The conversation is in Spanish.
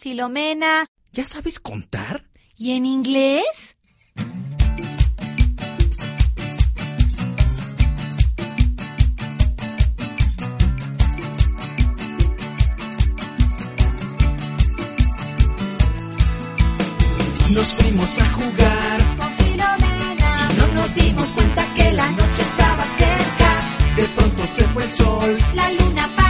Filomena. ¿Ya sabes contar? ¿Y en inglés? Nos fuimos a jugar Con Filomena. y no nos dimos cuenta que la noche estaba cerca. De pronto se fue el sol. La luna